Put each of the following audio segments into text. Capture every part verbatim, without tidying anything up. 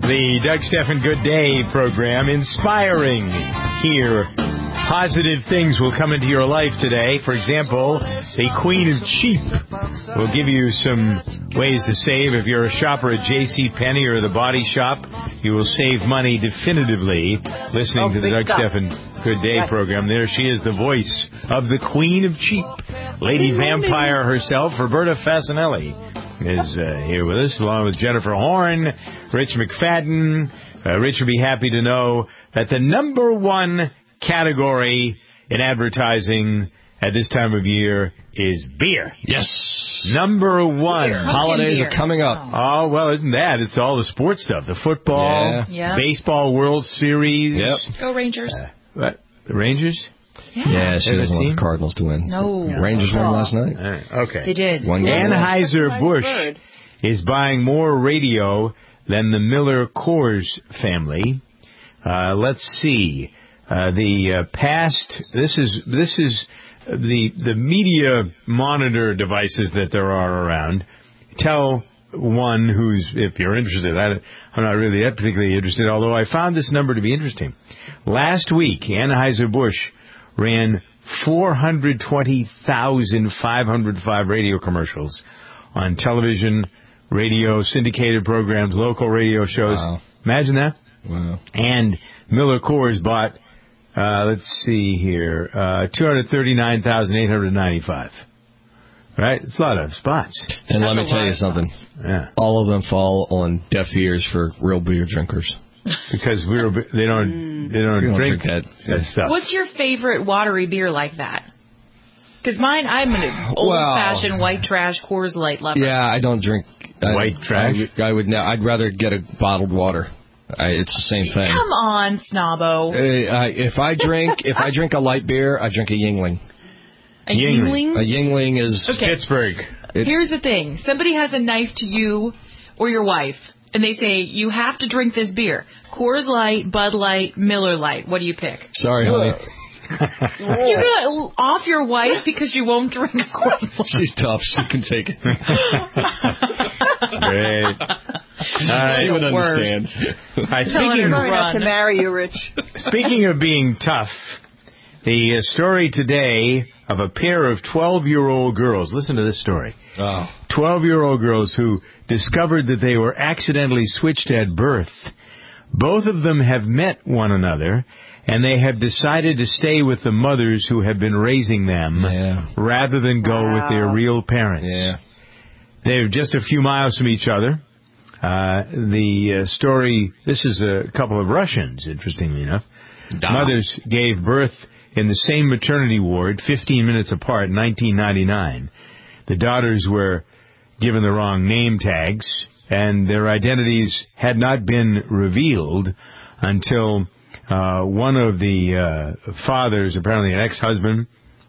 The Doug Stephan Good Day program, inspiring here. Positive things will come into your life today. For example, the Queen of Cheap will give you some ways to save. If you're a shopper at JCPenney or the Body Shop, you will save money definitively listening oh, to the Doug stuff. Stephan Good Day yes. program. There she is, the voice of the Queen of Cheap, Lady Vampire herself, Roberta Fasanelli, is uh, here with us, along with Jennifer Horn, Rich McFadden. Uh, Rich will be happy to know that the number one category in advertising at this time of year is beer. Yes. Number one. Beer. Holidays are coming up. Oh, well, isn't that? It's all the sports stuff. The football, yeah. Yep. baseball World Series. Yep. Go Rangers. Uh, what? The Rangers? Yeah, yeah she doesn't want the Cardinals to win. No. Yeah. Rangers won last night. Uh, okay. They did. One game. Anheuser-Busch is buying more radio than the Miller Coors family. Uh, let's see. Uh, the uh, past, this is this is the the media monitor devices that there are around. Tell one who's, if you're interested, I, I'm not really that particularly interested, although I found this number to be interesting. Last week, Anheuser-Busch ran four hundred twenty thousand five hundred five radio commercials on television, radio, syndicated programs, local radio shows. Wow. Imagine that. Wow. And Miller Coors bought, uh, let's see here, uh, two hundred thirty-nine thousand eight hundred ninety-five. Right? It's a lot of spots. And That's let me tell you something. Yeah. All of them fall on deaf ears for real beer drinkers. Because we're they don't they don't, don't drink, drink that, that stuff. What's your favorite watery beer like that? Because mine, I'm an old-fashioned well, white trash Coors Light lover. Yeah, I don't drink white I, trash. I, I would. I'd rather get a bottled water. I, it's the same thing. Come on, Snobbo. Uh, I, if I drink, if I drink a light beer, I drink a Yingling. A Yingling? A Yingling is okay. Pittsburgh. It, Here's the thing: somebody has a knife to you or your wife, and they say you have to drink this beer: Coors Light, Bud Light, Miller Light. What do you pick? Sorry, honey. You're gonna off your wife because you won't drink Coors Light. She's tough. She can take it. Great. Uh, she would understand. Right, speaking, not to marry you, Rich. Speaking of being tough, the uh, story today of a pair of twelve-year-old girls. Listen to this story. Oh. twelve-year-old girls who discovered that they were accidentally switched at birth. Both of them have met one another, and they have decided to stay with the mothers who have been raising them yeah. rather than go wow. with their real parents. Yeah. They're just a few miles from each other. Uh, the uh, story, this is a couple of Russians, interestingly enough. Da. Mothers gave birth in the same maternity ward, fifteen minutes apart, in nineteen ninety-nine. The daughters were given the wrong name tags, and their identities had not been revealed until uh, one of the uh, fathers, apparently an ex-husband,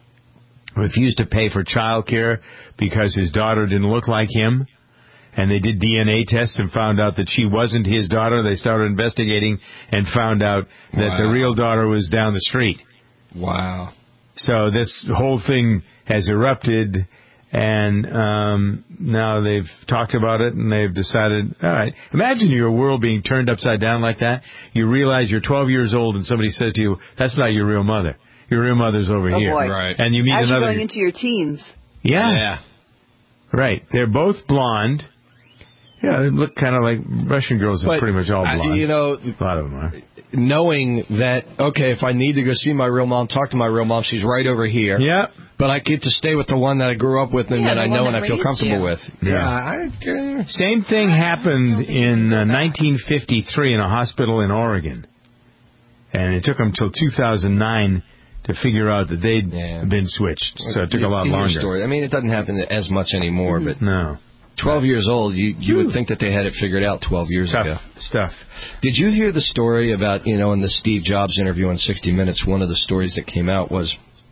refused to pay for child care because his daughter didn't look like him. And they did D N A tests and found out that she wasn't his daughter. They started investigating and found out that wow. the real daughter was down the street. Wow. So this whole thing has erupted, and um, now they've talked about it, and they've decided, all right, imagine your world being turned upside down like that. You realize you're twelve years old, and somebody says to you, that's not your real mother. Your real mother's over oh here. Boy. Right. And you meet As another. you're going into your teens. Yeah. Yeah. Right. They're both blonde. Yeah, they look kind of like Russian girls are but, pretty much all blonde. I, you know, a lot of them are. Knowing that, okay, if I need to go see my real mom, talk to my real mom, she's right over here. Yeah. But I get to stay with the one that I grew up with and yeah, that I know that and I feel comfortable you. with. Yeah. yeah I, uh, Same thing happened in uh, nineteen fifty-three in a hospital in Oregon. And it took them till two thousand nine to figure out that they'd yeah. been switched. So it took a lot longer. Story. I mean, it doesn't happen as much anymore, but no. twelve years old, you you would think that they had it figured out twelve years Tough ago. Stuff. Did you hear the story about, you know, in the Steve Jobs interview on sixty minutes, one of the stories that came out was,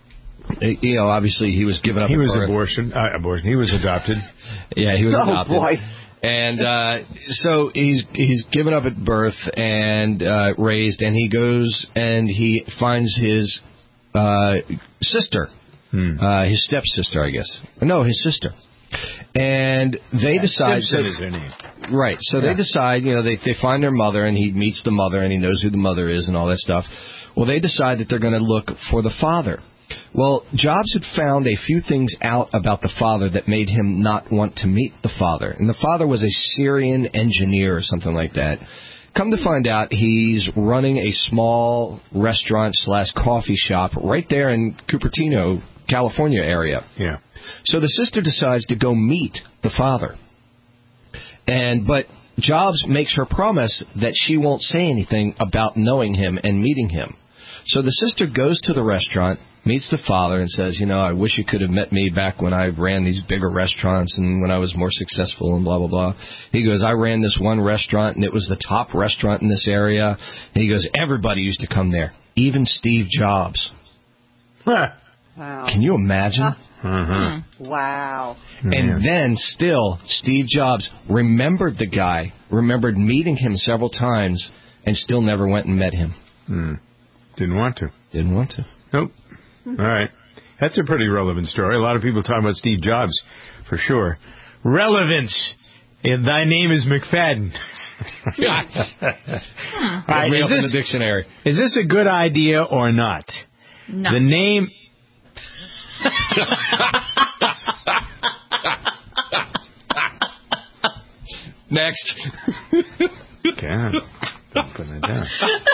you know, obviously he was given up He at was birth. abortion. Uh, abortion. He was adopted. Yeah, he was oh, adopted. Boy. And uh, so he's he's given up at birth and uh, raised, and he goes and he finds his uh, sister, hmm. uh, his stepsister, I guess. No, his sister. And they yeah, decide... Simpson that, is her name. Right. So yeah. they decide, you know, they, they find their mother, and he meets the mother, and he knows who the mother is and all that stuff. Well, they decide that they're going to look for the father. Well, Jobs had found a few things out about the father that made him not want to meet the father. And the father was a Syrian engineer or something like that. Come to find out, he's running a small restaurant slash coffee shop right there in Cupertino, California area. Yeah. So the sister decides to go meet the father. And but Jobs makes her promise that she won't say anything about knowing him and meeting him. So the sister goes to the restaurant, meets the father, and says, you know, I wish you could have met me back when I ran these bigger restaurants and when I was more successful and blah, blah, blah. He goes, I ran this one restaurant, and it was the top restaurant in this area. And he goes, everybody used to come there, even Steve Jobs. Huh. Wow. Can you imagine? Huh. Mm-hmm. Wow. And then still, Steve Jobs remembered the guy, remembered meeting him several times, and still never went and met him. Mm. Didn't want to. Didn't want to. Nope. All right. That's a pretty relevant story. A lot of people talk about Steve Jobs, for sure. Relevance. And thy name is McFadden. hmm. All right, is in this, the dictionary. Is this a good idea or not? No. The name... Next. God, don't put that down.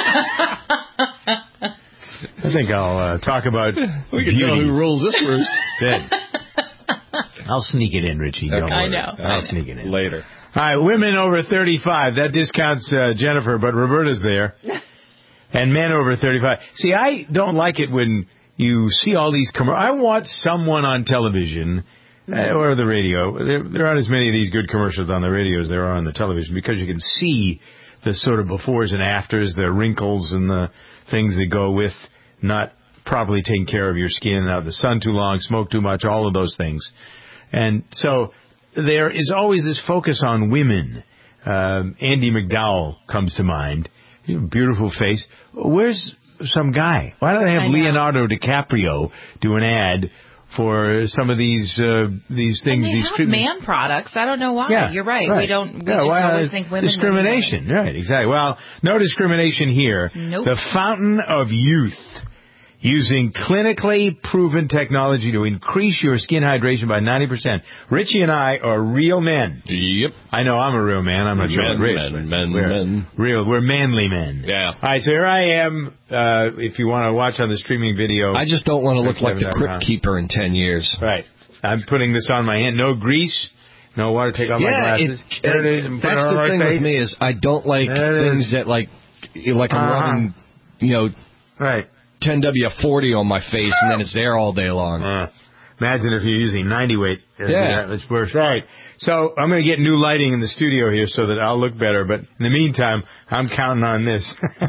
I think I'll uh, talk about We can tell who rules this roost. Instead. I'll sneak it in, Richie. Don't Okay. I worry. know. I'll sneak it in. Later. All right, women over thirty-five. That discounts uh, Jennifer, but Roberta's there. And men over thirty-five. See, I don't like it when you see all these commercials. I want someone on television uh, or the radio. There, there aren't as many of these good commercials on the radio as there are on the television because you can see the sort of befores and afters, the wrinkles and the things that go with not properly taking care of your skin, out of the sun too long, smoke too much, all of those things. And so there is always this focus on women. Um, Andy McDowell comes to mind. Beautiful face. Where's some guy? Why don't they have Leonardo DiCaprio do an ad for some of these uh, these things? And they these have treatment- man products. I don't know why. Yeah, You're right. right. We don't. We yeah, just why, always uh, think women. Discrimination. Women. Right. Exactly. Well, no discrimination here. Nope. The Fountain of Youth. Using clinically proven technology to increase your skin hydration by ninety percent. Richie and I are real men. Yep. I know I'm a real man. I'm not sure Men, about Rich. men, but men, we're men. Real. We're manly men. Yeah. All right, so here I am. Uh, if you want to watch on the streaming video. I just don't want to look like the Crypt Crypt Keeper in ten years. Right. I'm putting this on my hand. No grease. No water. Take off my Yeah, glasses. it, There it is. it, and put it that's on the our thing face. with me is I don't like There it things is. that like, like I'm Uh-huh. running, you know, Right. ten W forty on my face and then it's there all day long. Uh, imagine if you're using ninety weight. Yeah. That's worse. Right. So I'm going to get new lighting in the studio here so that I'll look better. But in the meantime, I'm counting on this. I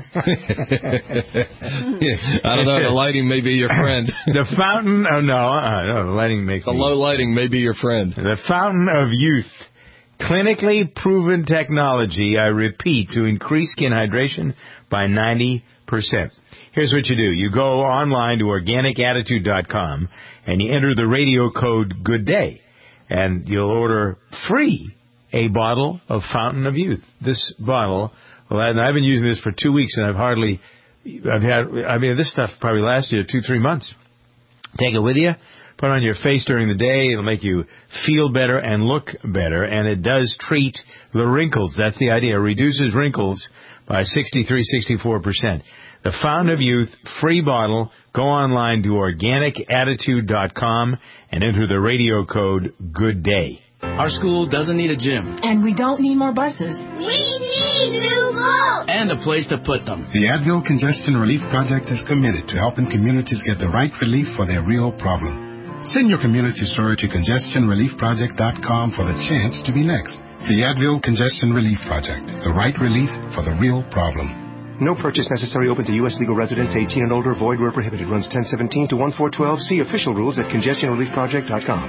don't know. The lighting may be your friend. The fountain. Oh, no. Uh, no, the lighting makes The me. low lighting may be your friend. The Fountain of Youth. Clinically proven technology, I repeat, to increase skin hydration by ninety percent. Here's what you do. You go online to organic attitude dot com and you enter the radio code Good Day, and you'll order free a bottle of Fountain of Youth. This bottle, well, and I've been using this for two weeks and I've hardly, I've had, I mean, this stuff probably lasts you two, three months. Take it with you. Put it on your face during the day. It'll make you feel better and look better. And it does treat the wrinkles. That's the idea. It reduces wrinkles by sixty-three, sixty-four percent. The Fountain of Youth, free bottle. Go online to organic attitude dot com and enter the radio code Good Day. Our school doesn't need a gym. And we don't need more buses. We need new balls. And a place to put them. The Advil Congestion Relief Project is committed to helping communities get the right relief for their real problem. Send your community story to congestion relief project dot com for the chance to be next. The Advil Congestion Relief Project. The right relief for the real problem. No purchase necessary. Open to U S legal residents eighteen and older. Void where prohibited. Runs ten seventeen to one four twelve. See official rules at congestion relief project dot com.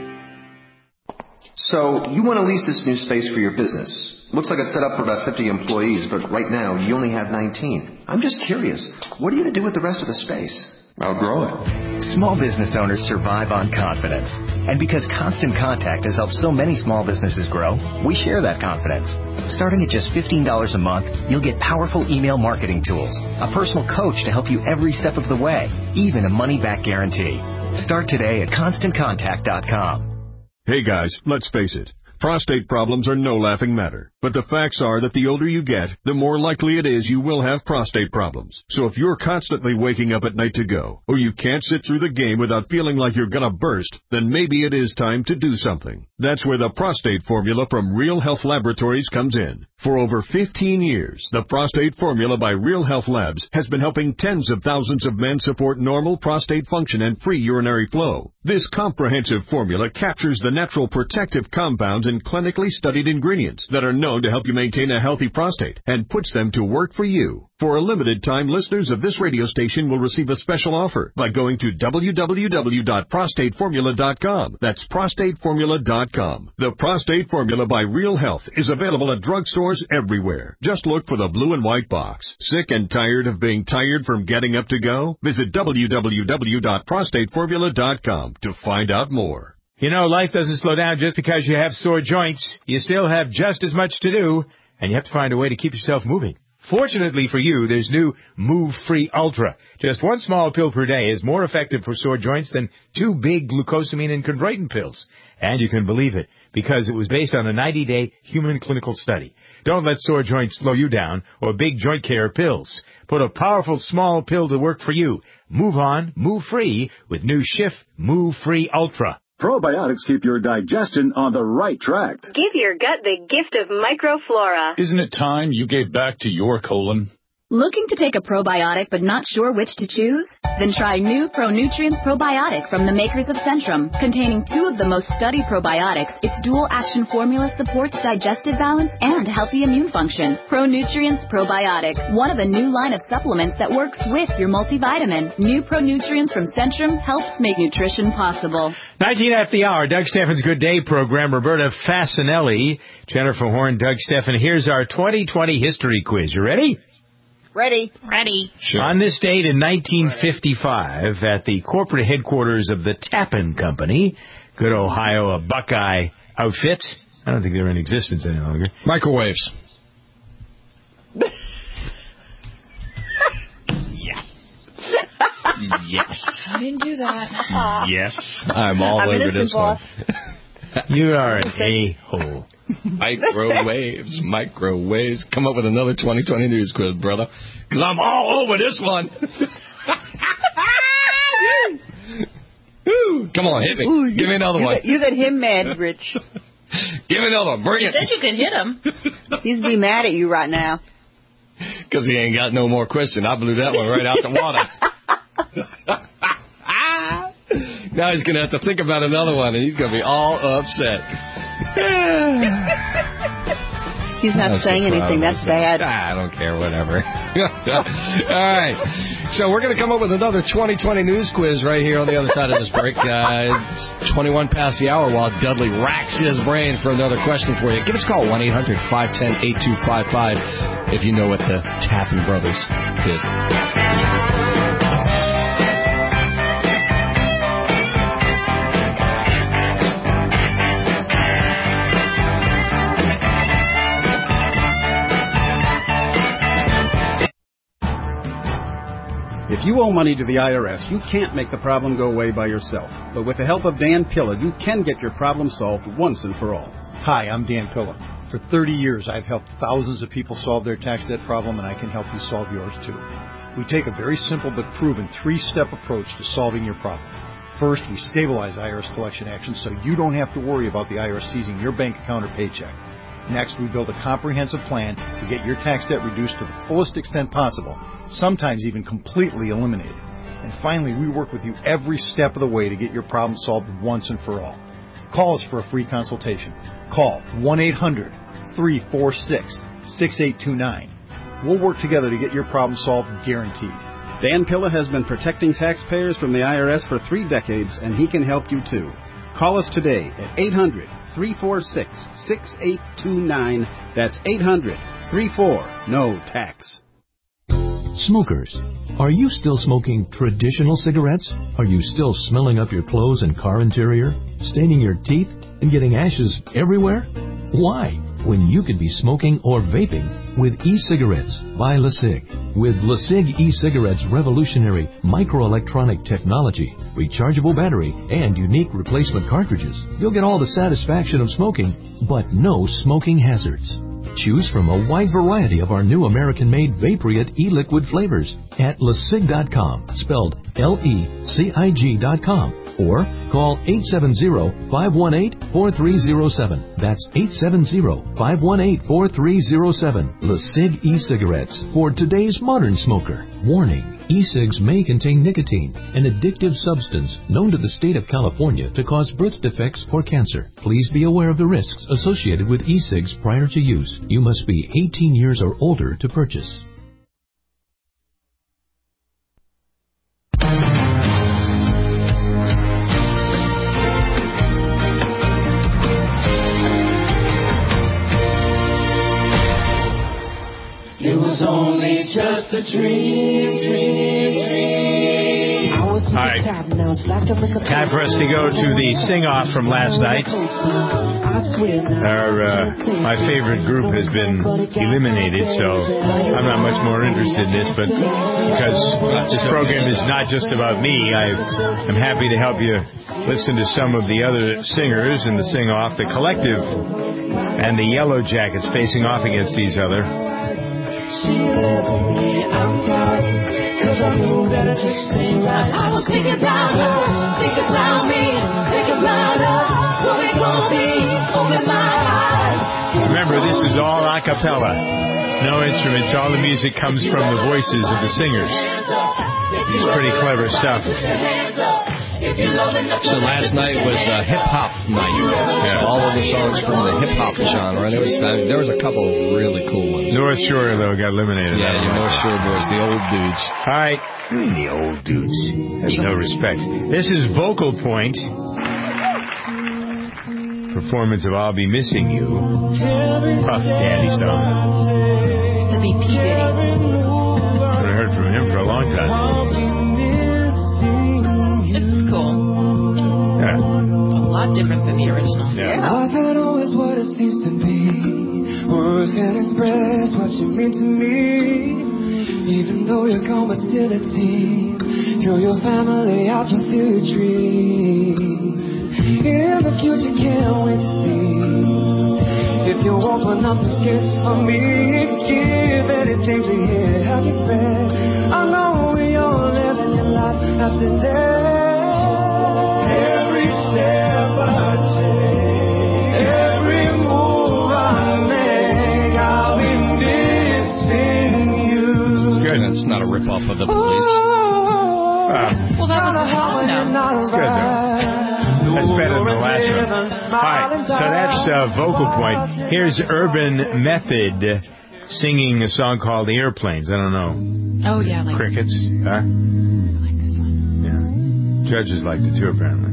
So, you want to lease this new space for your business. Looks like it's set up for about fifty employees, but right now you only have nineteen. I'm just curious, what are you going to do with the rest of the space? outgrow it. Small business owners survive on confidence. And because Constant Contact has helped so many small businesses grow, we share that confidence. Starting at just fifteen dollars a month, you'll get powerful email marketing tools, a personal coach to help you every step of the way, even a money-back guarantee. Start today at constant contact dot com. Hey guys, let's face it. Prostate problems are no laughing matter. But the facts are that the older you get, the more likely it is you will have prostate problems. So if you're constantly waking up at night to go, or you can't sit through the game without feeling like you're gonna burst, then maybe it is time to do something. That's where the Prostate Formula from Real Health Laboratories comes in. For over fifteen years, the Prostate Formula by Real Health Labs has been helping tens of thousands of men support normal prostate function and free urinary flow. This comprehensive formula captures the natural protective compounds and clinically studied ingredients that are known to help you maintain a healthy prostate and puts them to work for you. For a limited time, listeners of this radio station will receive a special offer by going to w w w dot prostate formula dot com. That's prostate formula dot com. The Prostate Formula by Real Health is available at drugstores everywhere. Just look for the blue and white box. Sick and tired of being tired from getting up to go? Visit w w w dot prostate formula dot com to find out more. You know, life doesn't slow down just because you have sore joints. You still have just as much to do, and you have to find a way to keep yourself moving. Fortunately for you, there's new Move Free Ultra. Just one small pill per day is more effective for sore joints than two big glucosamine and chondroitin pills. And you can believe it, because it was based on a ninety-day human clinical study. Don't let sore joints slow you down or big joint care pills. Put a powerful small pill to work for you. Move on, move free with new Schiff Move Free Ultra. Probiotics keep your digestion on the right track. Give your gut the gift of microflora. Isn't it time you gave back to your colon? Looking to take a probiotic but not sure which to choose? Then try new ProNutrients Probiotic from the makers of Centrum. Containing two of the most studied probiotics, its dual-action formula supports digestive balance and healthy immune function. ProNutrients Probiotic, one of a new line of supplements that works with your multivitamin. New ProNutrients from Centrum helps make nutrition possible. nineteen after the hour, Doug Steffen's Good Day program. Roberta Fasinelli, Jennifer Horn, Doug Steffen. Here's our twenty twenty history quiz. You ready? Ready. Ready. Sure. On this date in nineteen fifty-five, at the corporate headquarters of the Tappan Company, good Ohio, a Buckeye outfit. I don't think they're in existence any longer. Microwaves. Yes. Yes. I didn't do that. Yes. I'm all I'm over this boss. one. You are an a-hole. Microwaves, microwaves. Come up with another twenty twenty news quiz, brother. Because I'm all over this one. Come on, hit me. Ooh, Give me another you one. Got, you got him mad, Rich. Give me another one. Bring You it. said you could hit him. He's be mad at you right now. Because he ain't got no more question. I blew that one right out the water. Now he's going to have to think about another one, and he's going to be all upset. He's not I'm saying so anything. That's bad. Ah, I don't care, whatever. All right. So we're going to come up with another twenty twenty news quiz right here on the other side of this break. Uh, it's twenty-one past the hour while Dudley racks his brain for another question for you. Give us a call, one eight hundred five one zero eight two five five, if you know what the Tappan brothers did. If you owe money to the I R S, you can't make the problem go away by yourself. But with the help of Dan Pilla, you can get your problem solved once and for all. Hi, I'm Dan Pilla. For thirty years, I've helped thousands of people solve their tax debt problem, and I can help you solve yours too. We take a very simple but proven three-step approach to solving your problem. First, we stabilize I R S collection actions so you don't have to worry about the I R S seizing your bank account or paycheck. Next, we build a comprehensive plan to get your tax debt reduced to the fullest extent possible, sometimes even completely eliminated. And finally, we work with you every step of the way to get your problem solved once and for all. Call us for a free consultation. Call one eight hundred three four six six eight two nine. We'll work together to get your problem solved, guaranteed. Dan Pilla has been protecting taxpayers from the I R S for three decades, and he can help you too. Call us today at eight hundred three four six six eight two nine. That's eight hundred three four N O Tax. Smokers, Are you still smoking traditional cigarettes? Are you still smelling up your clothes and car interior, staining your teeth, and getting ashes everywhere? Why, when you could be smoking or vaping with e-cigarettes by LeSig? With LeSig e-cigarettes' revolutionary microelectronic technology, rechargeable battery, and unique replacement cartridges, you'll get all the satisfaction of smoking, but no smoking hazards. Choose from a wide variety of our new American-made Vaporite e-liquid flavors at lesig dot com, spelled L E C I G dot com, or call eight seven zero, five one eight, four three zero seven. That's eight seven zero, five one eight, four three zero seven. LeSig e-cigarettes for today's modern smoker. Warning. E-cigs may contain nicotine, an addictive substance known to the state of California to cause birth defects or cancer. Please be aware of the risks associated with e-cigs prior to use. You must be eighteen years or older to purchase. It was only just a dream, dream, dream. All right. Time for us to go to the sing-off from last night. Our, uh, my favorite group has been eliminated, so I'm not much more interested in this, but because this program is not just about me, I, I'm happy to help you listen to some of the other singers in the sing-off. The Collective and the Yellow Jackets facing off against each other. She left me, I'm tired, cause I knew that I just ain't right. I was thinking about her, thinking about me, thinking about us, what we gon' be, open my eyes. Remember, this is all a cappella. No instruments, all the music comes from the voices of the singers. It's pretty clever stuff. So last night was uh, hip-hop night. Yeah. So all of the songs from the hip-hop genre. And there was, uh, there was a couple of really cool ones. North Shore, though, got eliminated. Yeah, the North Shore boys, the old dudes. All right. The old dudes. Have no respect. This is Vocal Point. Performance of I'll Be Missing You. Puff Daddy song. That'd be P. Diddy. I haven't heard from him for a long time. It's cool. Yeah. A lot different than the original. Yeah. Love ain't always what it seems to be. Words can't express what you mean to me. Even though you're gone, but still a team. You're your family, I'll fulfill your dream. In the future, can't wait to see. If you open up the skates for me, give anything to hear how you feel. I know we all living your life after death. Every step I take, every move I make, I'll be missing you. It's good. That's not a rip-off of the Police. Uh, well, that was the song now. It's good, though. That's better than the last one. All right, so that's uh, Vocal Point. Here's Urban Method singing a song called The Airplanes. I don't know. Oh, yeah. Like Crickets. Huh? Judges liked it too, apparently.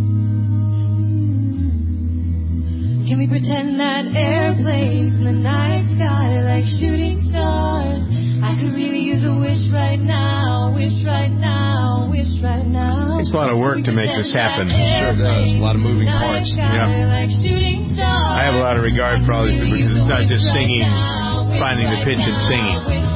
Can we pretend that airplanes in the night sky like shooting stars? I could really use a wish right now, wish right now, wish right now. It's a lot of work to make this happen. It sure does. A lot of moving parts. Yeah. I have a lot of regard for all these people because it's not just singing, finding the pitch and singing.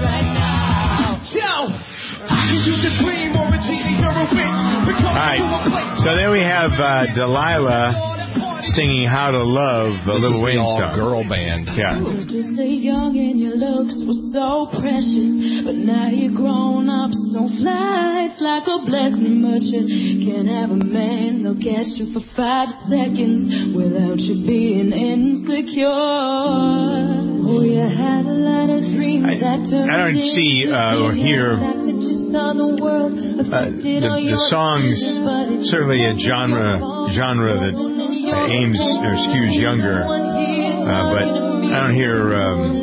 Alright, so then we have uh, Delilah singing How to Love, the Lil Wayne song. Girl band. You Yeah. were just so young and your looks were so precious, but now you're grown up, so fly, it's like a blessing, but you can't have a man that'll catch you for five seconds without you being insecure. Oh, you had a lot of dreams I, that turned I don't see uh, or hear Uh, the, the songs, certainly a genre genre that uh, aims or skews younger, uh, but I don't hear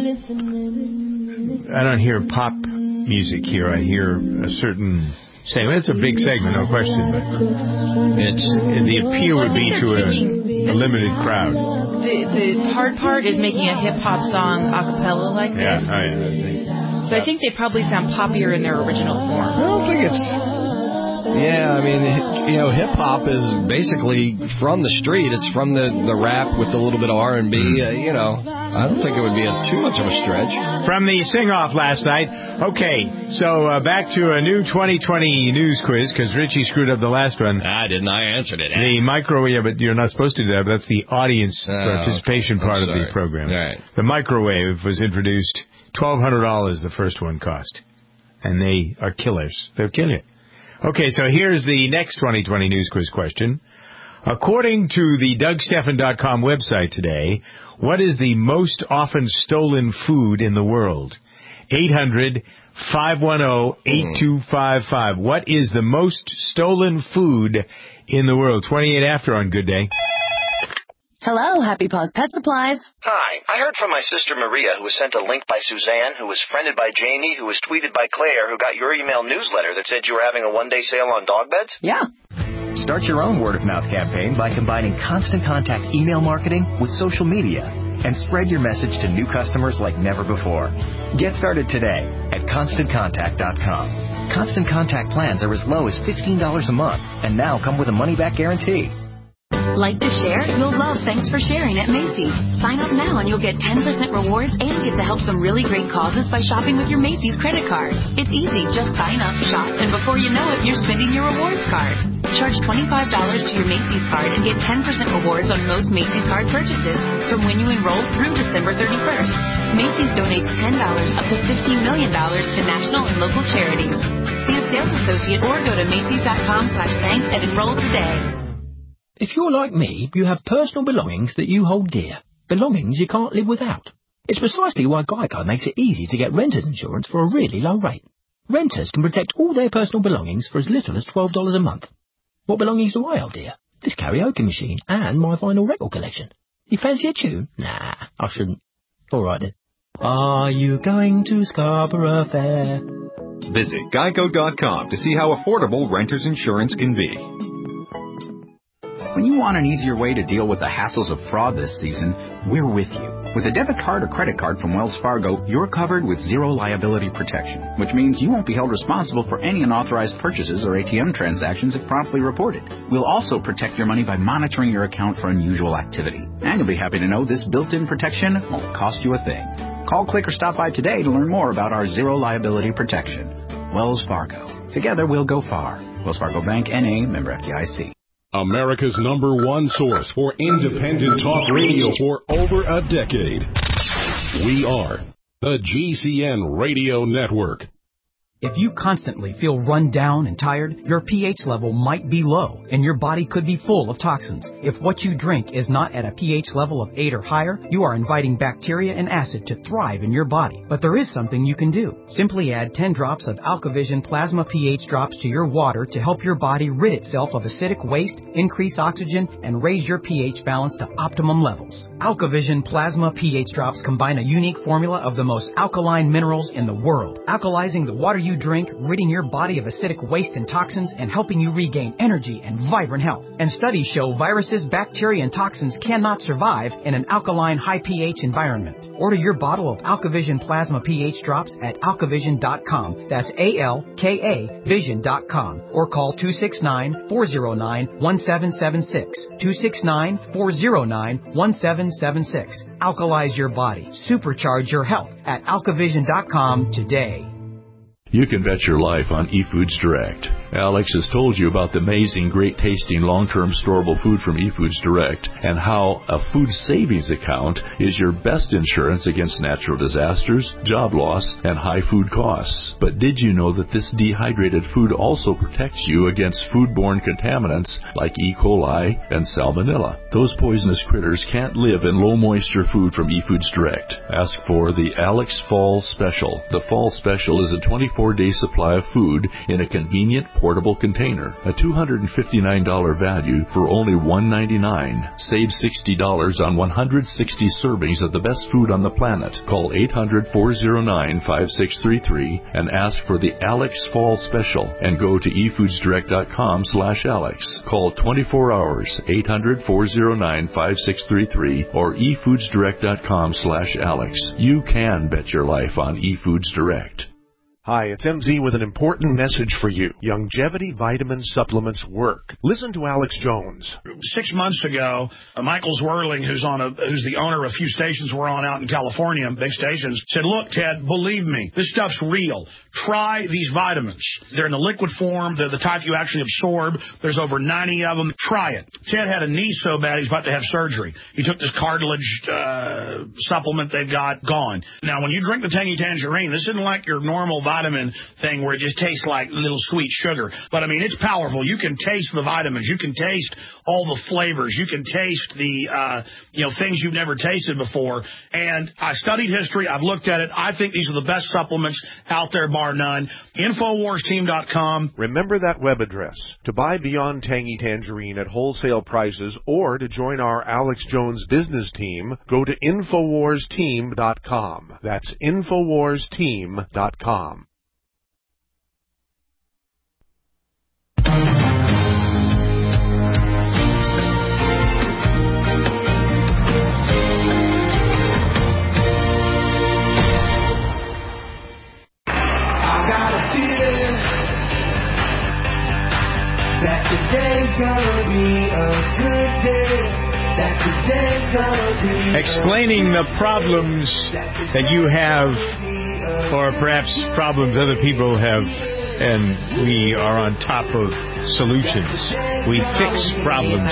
um, I don't hear pop music here. I hear a certain segment. It's a big segment, no question, but it's the appeal would be to a, a limited crowd. The, the hard part is making a hip hop song a cappella like this. Yeah, oh yeah. So I think they probably sound poppier in their original form. I don't think it's... Yeah, I mean, you know, hip-hop is basically from the street. It's from the, the rap with a little bit of R and B. Uh, you know, I don't think it would be a, too much of a stretch. From the sing-off last night. Okay, so uh, back to a new twenty twenty news quiz, because Richie screwed up the last one. I didn't. I answered it. The microwave, yeah, but you're not supposed to do that, but that's the audience oh, participation okay. part of the program. All right. The microwave was introduced. twelve hundred dollars the first one cost. And they are killers. They'll kill you. Okay, so here's the next twenty twenty news quiz question. According to the Doug Stephan dot com website today, what is the most often stolen food in the world? eight hundred, five one zero, eight two five five. What is the most stolen food in the world? twenty-eight after on Good Day. Hello, Happy Paws Pet Supplies. Hi. I heard from my sister Maria, who was sent a link by Suzanne, who was friended by Jamie, who was tweeted by Claire, who got your email newsletter that said you were having a one-day sale on dog beds? Yeah. Start your own word-of-mouth campaign by combining Constant Contact email marketing with social media and spread your message to new customers like never before. Get started today at Constant Contact dot com. Constant Contact plans are as low as fifteen dollars a month and now come with a money-back guarantee. Like to share? You'll love Thanks for Sharing at Macy's. Sign up now and you'll get ten percent rewards and get to help some really great causes by shopping with your Macy's credit card. It's easy. Just sign up, shop, and before you know it, you're spending your rewards card. Charge twenty-five dollars to your Macy's card and get ten percent rewards on most Macy's card purchases from when you enroll through December thirty-first. Macy's donates ten dollars up to fifteen million dollars to national and local charities. See a sales associate or go to Macy's dot com slash thanks and enroll today. If you're like me, you have personal belongings that you hold dear. Belongings you can't live without. It's precisely why Geico makes it easy to get renter's insurance for a really low rate. Renters can protect all their personal belongings for as little as twelve dollars a month. What belongings do I hold dear? This karaoke machine and my vinyl record collection. You fancy a tune? Nah, I shouldn't. All right then. Are you going to Scarborough Fair? Visit Geico dot com to see how affordable renter's insurance can be. When you want an easier way to deal with the hassles of fraud this season, we're with you. With a debit card or credit card from Wells Fargo, you're covered with zero liability protection, which means you won't be held responsible for any unauthorized purchases or A T M transactions if promptly reported. We'll also protect your money by monitoring your account for unusual activity. And you'll be happy to know this built-in protection won't cost you a thing. Call, click, or stop by today to learn more about our zero liability protection. Wells Fargo. Together we'll go far. Wells Fargo Bank, N A, member F D I C. America's number one source for independent talk radio for over a decade. We are the G C N Radio Network. If you constantly feel run down and tired, your pH level might be low, and your body could be full of toxins. If what you drink is not at a pH level of eight or higher, you are inviting bacteria and acid to thrive in your body. But there is something you can do. Simply add ten drops of AlkaVision Plasma pH drops to your water to help your body rid itself of acidic waste, increase oxygen, and raise your pH balance to optimum levels. AlkaVision Plasma pH drops combine a unique formula of the most alkaline minerals in the world, alkalizing the water you drink, ridding your body of acidic waste and toxins, and helping you regain energy and vibrant health. And studies show viruses, bacteria, and toxins cannot survive in an alkaline, high pH environment. Order your bottle of AlkaVision Plasma pH drops at alkavision dot com. That's A L K A vision dot com. Or call two six nine, four zero nine, one seven seven six. two six nine, four zero nine, one seven seven six. Alkalize your body. Supercharge your health at alkavision dot com today. You can bet your life on eFoods Direct. Alex has told you about the amazing, great-tasting, long-term storable food from eFoods Direct and how a food savings account is your best insurance against natural disasters, job loss, and high food costs. But did you know that this dehydrated food also protects you against foodborne contaminants like E. coli and salmonella? Those poisonous critters can't live in low-moisture food from eFoods Direct. Ask for the Alex Fall Special. The Fall Special is a twenty-four day supply of food in a convenient portable container, a two hundred fifty-nine dollars value for only one hundred ninety-nine dollars. Save sixty dollars on one hundred sixty servings of the best food on the planet. Call eight hundred, four oh nine, five six three three and ask for the Alex Fall Special and go to e foods direct dot com slash Alex. Call twenty-four hours, eight hundred, four oh nine, five six three three or e foods direct dot com slash Alex. You can bet your life on eFoods Direct. Hi, it's M Z with an important message for you. Longevity vitamin supplements work. Listen to Alex Jones. Six months ago, uh, Michael Zwirling, who's on a, who's the owner of a few stations we're on out in California, big stations, said, look, Ted, believe me, this stuff's real. Try these vitamins. They're in the liquid form. They're the type you actually absorb. There's over ninety of them. Try it. Ted had a knee so bad he's about to have surgery. He took this cartilage uh, supplement they've got, gone. Now, when you drink the Tangy Tangerine, this isn't like your normal vitamin thing where it just tastes like little sweet sugar. But, I mean, it's powerful. You can taste the vitamins. You can taste all the flavors. You can taste the, uh, you know, things you've never tasted before. And I studied history. I've looked at it. I think these are the best supplements out there, bar none. Infowars team dot com. Remember that web address. To buy Beyond Tangy Tangerine at wholesale prices or to join our Alex Jones business team, go to infowars team dot com. That's infowars team dot com. That today's gonna be a good day. That today's gonna be explaining the problems that you have, or perhaps problems other people have, and we are on top of solutions. We fix problems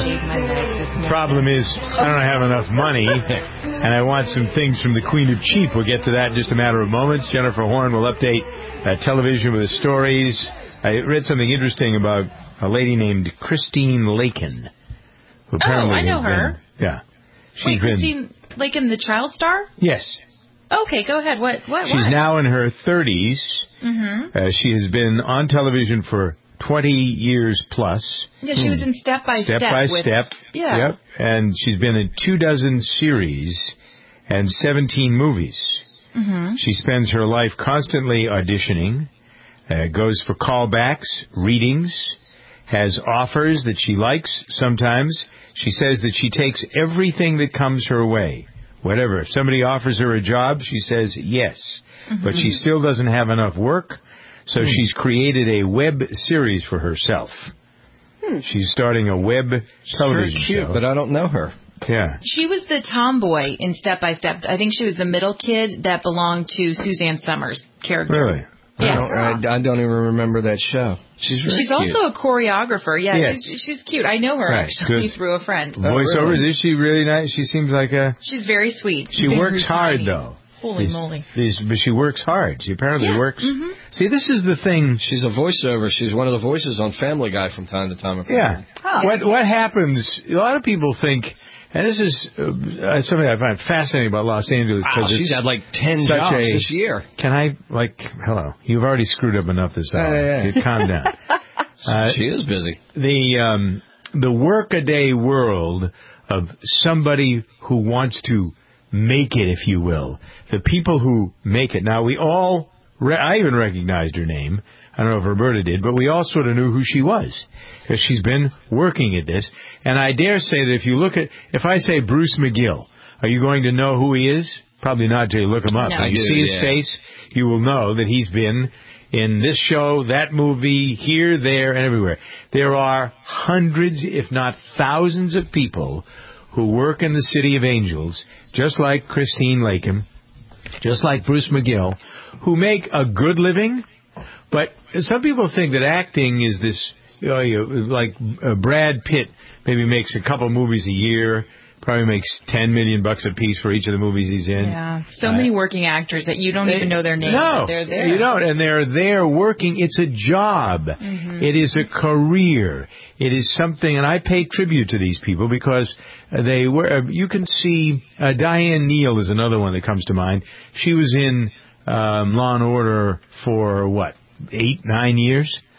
here. Problem is, I don't have enough money, and I want some things from the Queen of Cheap. We'll get to that in just a matter of moments. Jennifer Horn will update uh, television with the stories. I read something interesting about a lady named Christine Lakin. Who apparently oh, I know has her. Been, yeah. She's Wait, been, Christine Lakin, the child star? Yes. Okay, go ahead. What? What? She's what? now in her thirties. Mm-hmm. Uh, she has been on television for twenty years plus. Yeah, she hmm. was in Step by Step. Step by with, Step. Yeah. Yep. And she's been in two dozen series and seventeen movies. Mm-hmm. She spends her life constantly auditioning. Uh, goes for callbacks, readings, has offers that she likes sometimes. She says that she takes everything that comes her way. Whatever. If somebody offers her a job, she says yes. Mm-hmm. But she still doesn't have enough work, so mm. she's created a web series for herself. Hmm. She's starting a web television Very cute, show. But I don't know her. Yeah. She was the tomboy in Step by Step. I think she was the middle kid that belonged to Suzanne Summers' character. Really? Yeah. I don't, I, I don't even remember that show. She's really She's cute. also a choreographer. Yeah, yes. she's, she's cute. I know her, right. actually, Good. through a friend. Voiceovers, oh, really? Is she really nice? She seems like a... She's very sweet. She very works hard, funny. though. Holy these, moly. These, but she works hard. She apparently yeah. works... Mm-hmm. See, this is the thing... She's a voiceover. She's one of the voices on Family Guy from time to time. Yeah. Oh. What, what happens... A lot of people think... And this is uh, something I find fascinating about Los Angeles. Wow, she's had like ten jobs a, this year. Can I, like, hello, you've already screwed up enough this hour. Yeah, yeah, yeah. Calm down. Uh, she is busy. The um, the workaday world of somebody who wants to make it, if you will. The people who make it. Now, we all, re- I even recognized her name. I don't know if Roberta did, but we all sort of knew who she was, because she's been working at this. And I dare say that if you look at, if I say Bruce McGill, are you going to know who he is? Probably not until you look him up. No. When you do, see his yeah. face, you will know that he's been in this show, that movie, here, there, and everywhere. There are hundreds, if not thousands of people who work in the City of Angels, just like Christine Lakin, just like Bruce McGill, who make a good living. But some people think that acting is this, you know, like uh, Brad Pitt maybe makes a couple movies a year, probably makes ten million bucks a piece for each of the movies he's in. Yeah, so uh, many working actors that you don't they, even know their names. No, but they're there. You don't, and they're there working. It's a job. Mm-hmm. It is a career. It is something, and I pay tribute to these people because they were. You can see uh, Diane Neal is another one that comes to mind. She was in um, Law and Order for what? Eight, nine years.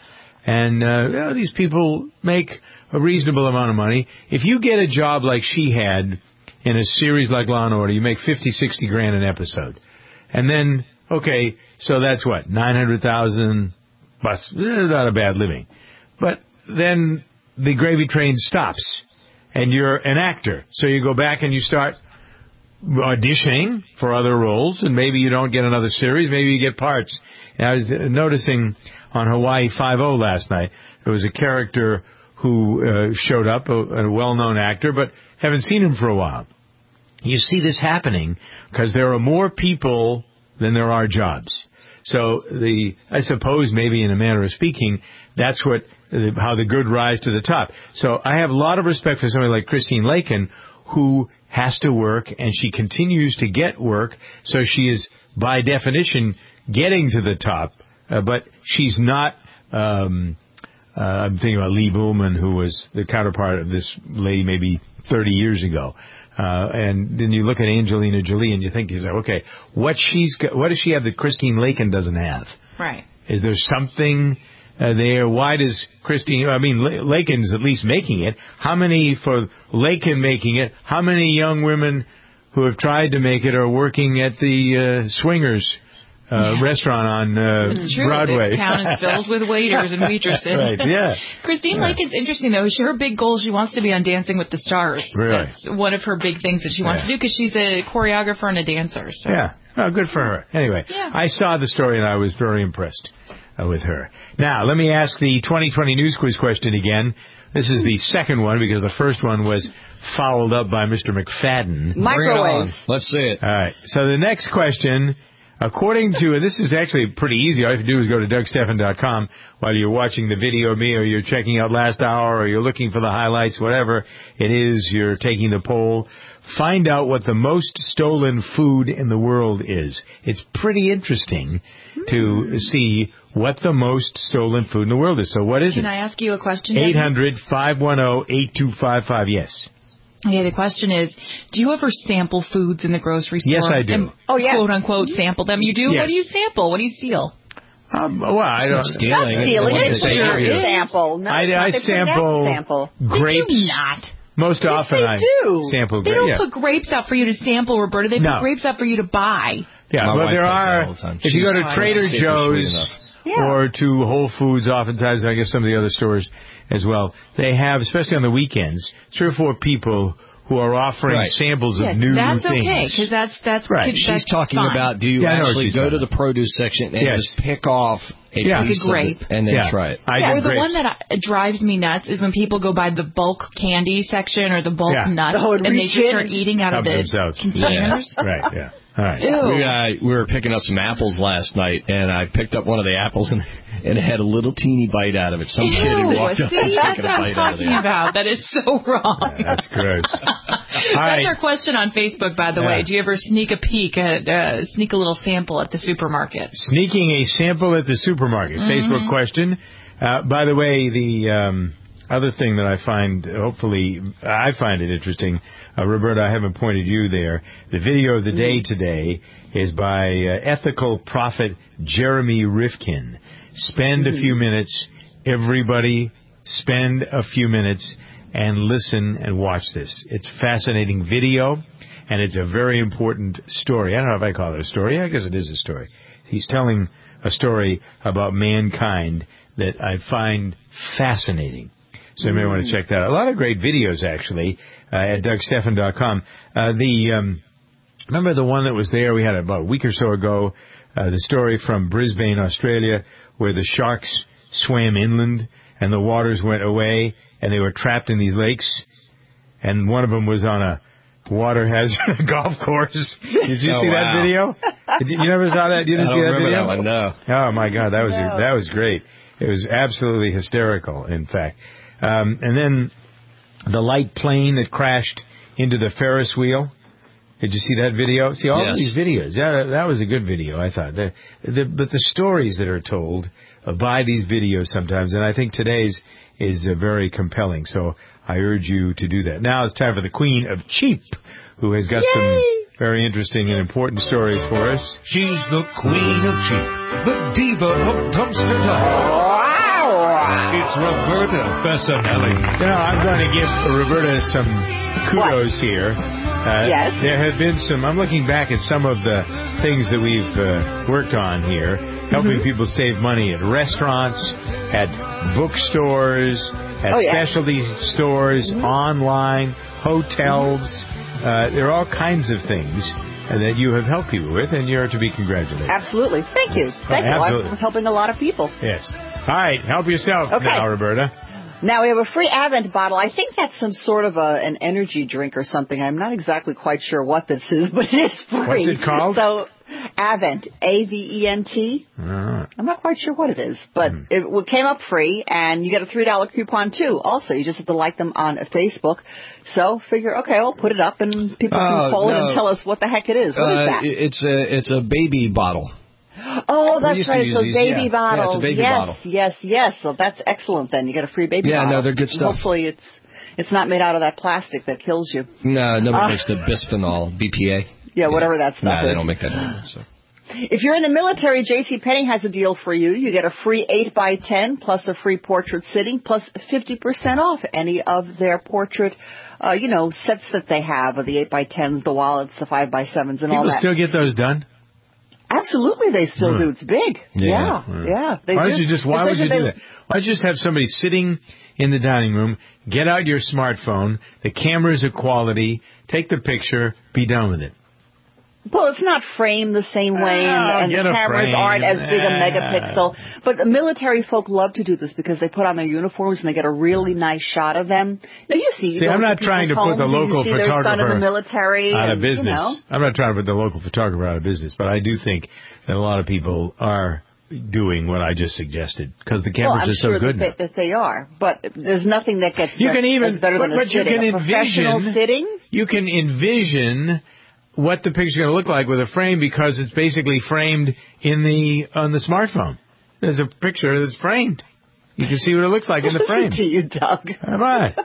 And uh, you know, these people make a reasonable amount of money. If you get a job like she had in a series like Law and Order, you make fifty, sixty grand an episode. And then, okay, so that's what, nine hundred thousand bucks. Not a bad living. But then the gravy train stops, and you're an actor. So you go back and you start auditioning for other roles, and maybe you don't get another series, maybe you get parts. And I was noticing on Hawaii Five-O last night, there was a character who uh, showed up, a, a well-known actor, but haven't seen him for a while. You see this happening because there are more people than there are jobs. So the, I suppose maybe in a manner of speaking, that's what, how the good rise to the top. So I have a lot of respect for somebody like Christine Lakin, who has to work, and she continues to get work, so she is, by definition, getting to the top. Uh, but she's not, um, uh, I'm thinking about Lee Bullman, who was the counterpart of this lady maybe thirty years ago. Uh, and then you look at Angelina Jolie and you think, okay, what she's got, what does she have that Christine Lakin doesn't have? Right. Is there something uh, there? Why does Christine, I mean, Lakin's at least making it. How many, for Lakin making it, how many young women who have tried to make it are working at the uh, Swingers Uh, yeah. restaurant on uh, it's true. Broadway? The town is filled with waiters and waitresses. Right, yeah. Christine yeah. Lakin's interesting, though. She, her big goal, she wants to be on Dancing with the Stars. Really? That's one of her big things that she wants yeah. to do because she's a choreographer and a dancer. So. Yeah. Oh, good for her. Anyway, yeah. I saw the story and I was very impressed uh, with her. Now, let me ask the twenty twenty News Quiz question again. This is the second one because the first one was followed up by Mister McFadden. Microwaves. Let's see it. All right. So the next question... According to, and this is actually pretty easy, all you have to do is go to Doug Stephan dot com while you're watching the video of me or you're checking out Last Hour or you're looking for the highlights, whatever it is, you're taking the poll. Find out what the most stolen food in the world is. It's pretty interesting to see what the most stolen food in the world is. So what is Can it? I ask you a question? eight hundred, five one zero, eight two five five, yes. Yeah, the question is, do you ever sample foods in the grocery store? Yes, I do. And, oh, yeah. Quote, unquote, sample them. You do? Yes. What do you sample? What do you steal? Um, well, I don't... Stealing. Not stealing. It's It's sure a is. sample. No, I, I sample, sample grapes. They do not. Most yes, often they I do. sample They grapes. don't Yeah. put grapes out for you to sample, Roberta. They No. put grapes out for you to buy. Yeah, My but wife there does that are, all the time. if you go to She's Trader super sweet Joe's enough. Yeah. or to Whole Foods, oftentimes, I guess some of the other stores as well, they have, especially on the weekends, three or four people who are offering Right. samples Yes, of new that's things. okay, because that's, that's, Right. that's She's talking fine. about, do you Yeah, I know what actually she's go talking to the produce section and Yes. just pick off a Yeah. piece Like a grape. of it and then Yeah. try it? I Yeah, do or the grapes. one that uh, drives me nuts is when people go by the bulk candy section or the bulk Yeah. nuts, Oh, and and they reach just in. start eating out of Help the themselves. containers. Right, yeah. All right. Ew. We, uh, we were picking up some apples last night, and I picked up one of the apples, and, and it had a little teeny bite out of it. Some kid who Ew, walked up see, and was that's taking a what I'm bite out of talking it. about. That is so wrong. Yeah, that's gross. All That's right. our question on Facebook, by the Yeah. way. Do you ever sneak a peek at, uh, sneak a little sample at the supermarket? Sneaking a sample at the supermarket. Mhm. Facebook question. Uh, by the way, the um, other thing that I find, hopefully, I find it interesting, uh, Roberta, I haven't pointed you there. The video of the day today is by uh, ethical prophet Jeremy Rifkin. Spend a few minutes, everybody, spend a few minutes and listen and watch this. It's a fascinating video, and it's a very important story. I don't know if I call it a story. I guess it is a story. He's telling a story about mankind that I find fascinating. So you may want to check that out. A lot of great videos, actually, uh, at Doug Stephan dot com. Uh, the um, remember the one that was there? We had it about a week or so ago. Uh, the story from Brisbane, Australia, where the sharks swam inland and the waters went away and they were trapped in these lakes. And one of them was on a water hazard golf course. Did you Oh, see wow. that video? Did you, you never saw that? You didn't I see don't that remember video? that one, no. Oh my God, that was No. that was great. It was absolutely hysterical, in fact. Um, and then the light plane that crashed into the Ferris wheel. Did you see that video? See all Yes. of these videos. Yeah, that was a good video, I thought. The, the, but the stories that are told uh, by these videos sometimes, and I think today's is uh, very compelling. So I urge you to do that. Now it's time for the Queen of Cheap, who has got Yay! some very interesting and important stories for us. She's the Queen of Cheap, the diva of dumpster talk. It's Roberta Bessanelli. You know, I'm going to give Roberta some kudos What? here. Uh, Yes. There have been some, I'm looking back at some of the things that we've uh, worked on here, helping Mm-hmm. people save money at restaurants, at bookstores, at Oh, yeah. specialty stores, Mm-hmm. online, hotels. Uh, there are all kinds of things uh, that you have helped people with, and you're to be congratulated. Absolutely. Thank you. Thank you. absolutely. I'm helping a lot of people. Yes. All right, help yourself Okay. now, Roberta. Now, we have a free Avent bottle. I think that's some sort of a, an energy drink or something. I'm not exactly quite sure what this is, but it is free. What's it called? So, Avent, A V E N T. All right. I'm not quite sure what it is, but Mm. it w- came up free, and you get a three dollar coupon, too. Also, you just have to like them on Facebook. So, figure, okay, I'll put it up, and people Oh, can call in no. and tell us what the heck it is. What is Uh, that? It's a it's a baby bottle. Oh, We that's used to right. use So these, baby yeah. bottle. Yeah, it's a baby yes, bottle. Yes, yes. So that's excellent. Then you get a free baby Yeah, bottle. no, they're good And stuff. hopefully, it's it's not made out of that plastic that kills you. No, nobody Uh, makes the bisphenol, B P A. Yeah, whatever that stuff Nah, is. they don't make that anymore. So. If you're in the military, JCPenney has a deal for you. You get a free eight by ten plus a free portrait sitting plus fifty percent off any of their portrait, uh, you know, sets that they have, of the eight by tens, the wallets, the five by sevens, and all People that. still get those done? Absolutely, they still Right. do. It's big. Yeah, right. yeah. They why do. don't you just? Why would you Especially do they- that? Why don't you just have somebody sitting in the dining room, get out your smartphone, the cameras are quality, take the picture, be done with it. Well, it's not framed the same way, and, Oh, and the get a cameras frame. aren't as big a Ah. megapixel. But the military folk love to do this because they put on their uniforms and they get a really nice shot of them. Now, you see, you See, go I'm into not trying to people's put the homes and local you see their son in photographer the military out of and, business. You know. I'm not trying to put the local photographer out of business, but I do think that a lot of people are doing what I just suggested because the cameras well, I'm are so sure good that, now. they, that they are, but there's nothing that gets You that- can even, that's better but, than a but you sitting. can a professional envision, sitting. you can envision what the picture's going to look like with a frame because it's basically framed in the on the smartphone. There's a picture that's framed. You can see what it looks like in the frame. Listen to you, Doug. All right.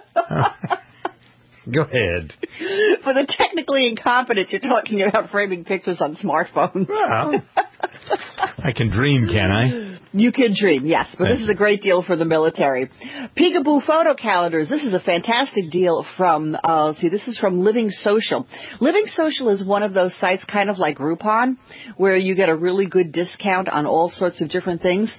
Go ahead. For the technically incompetent, you're talking about framing pictures on smartphones. Well, I can dream, can I? You can dream, yes, but Thank this is a great deal for the military. Peekaboo photo calendars. This is a fantastic deal from, uh, let's see, this is from Living Social. Living Social is one of those sites, kind of like Groupon, where you get a really good discount on all sorts of different things.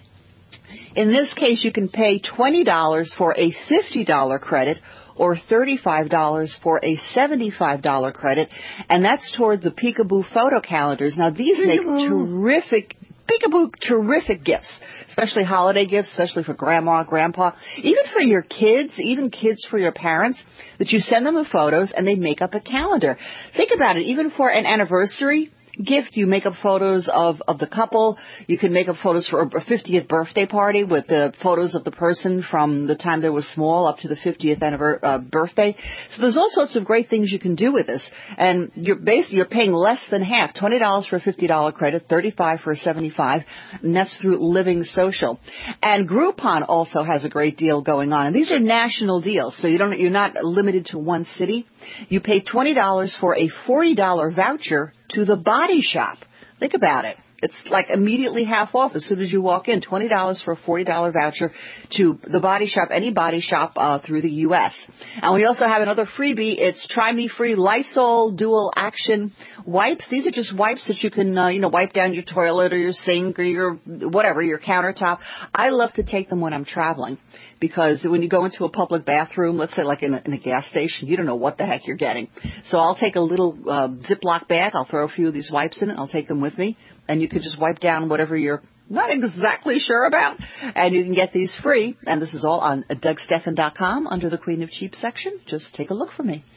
In this case, you can pay twenty dollars for a fifty dollar credit or thirty-five dollars for a seventy-five dollar credit, and that's toward the Peekaboo photo calendars. Now, these make terrific, Peekaboo terrific gifts, especially holiday gifts, especially for grandma, grandpa, even for your kids, even kids for your parents, that you send them the photos and they make up a calendar. Think about it, even for an anniversary gift, you make up photos of, of the couple. You can make up photos for a fiftieth birthday party with the photos of the person from the time they were small up to the fiftieth anniversary, uh, birthday. So there's all sorts of great things you can do with this. And you're basically, you're paying less than half, twenty dollars for a fifty dollar credit, thirty-five dollars for a seventy-five dollars, and that's through Living Social. And Groupon also has a great deal going on. And these are national deals, so you don't, you're not limited to one city. You pay twenty dollars for a forty dollar voucher to the Body Shop. Think about it. It's like immediately half off as soon as you walk in. twenty dollars for a forty dollar voucher to the Body Shop, any Body Shop uh, through the U S And we also have another freebie. It's Try Me Free Lysol Dual Action Wipes. These are just wipes that you can, uh, you know, wipe down your toilet or your sink or your whatever, your countertop. I love to take them when I'm traveling. Because when you go into a public bathroom, let's say like in a, in a gas station, you don't know what the heck you're getting. So I'll take a little uh, Ziploc bag. I'll throw a few of these wipes in it. I'll take them with me. And you can just wipe down whatever you're not exactly sure about. And you can get these free. And this is all on Doug Stephan dot com under the Queen of Cheap section. Just take a look for me.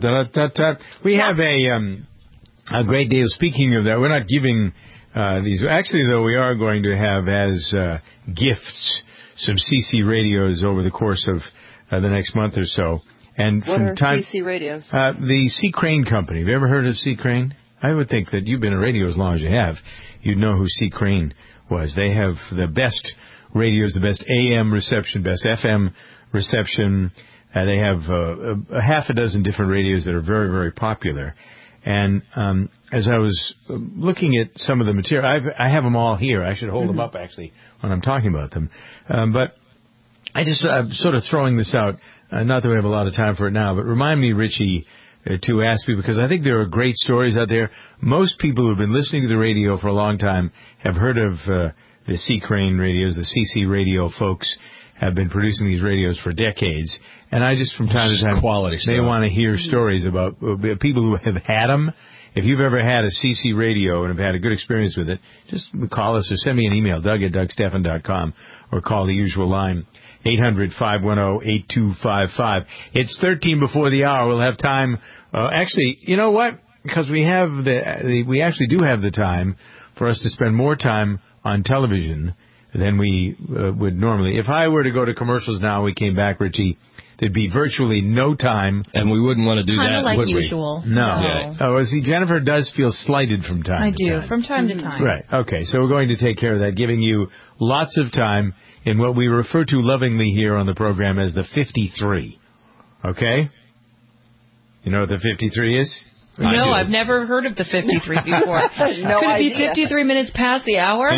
We have a um, a great deal. Speaking of that, we're not giving uh, these. Actually, though, we are going to have as uh, gifts some C C radios over the course of uh, the next month or so. And What from are time, C C radios? Uh, the C. Crane Company. Have you ever heard of C. Crane? I would think that you've been in radio as long as you have. You'd know who C. Crane was. They have the best radios, the best A M reception, best F M reception. Uh, they have uh, a, a half a dozen different radios that are very, very popular. And um, as I was looking at some of the material, I've, I have them all here. I should hold mm-hmm. them up, actually, when I'm talking about them. Um, but I just, I'm sort of throwing this out, uh, not that we have a lot of time for it now, but remind me, Richie, uh, to ask you, because I think there are great stories out there. Most people who have been listening to the radio for a long time have heard of uh, the C. Crane radios, the C C radio folks have been producing these radios for decades. And I just, from time to time, quality they stuff. want to hear stories about uh, people who have had them. If you've ever had a C C radio and have had a good experience with it, just call us or send me an email, Doug at Doug Stephan dot com, or call the usual line, eight hundred, five one zero, eight two five five. It's thirteen before the hour. We'll have time. Uh, actually, you know what? Because we have the, the, we actually do have the time for us to spend more time on television than we uh, would normally. If I were to go to commercials now, we came back, Richie, there'd be virtually no time. And we wouldn't want to do Kinda that, like would usual. we? No. Yeah. Oh, well, see, Jennifer does feel slighted from time I to do, time. from time to time. Right. Okay. So we're going to take care of that, giving you lots of time in what we refer to lovingly here on the program as the fifty-three. Okay? You know what the fifty-three is? No, I've never heard of the fifty-three before. No Could it be idea. fifty-three minutes past the hour?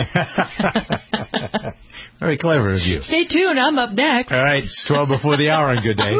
Very clever of you. Stay tuned. I'm up next. All right. It's twelve before the hour on Good Day.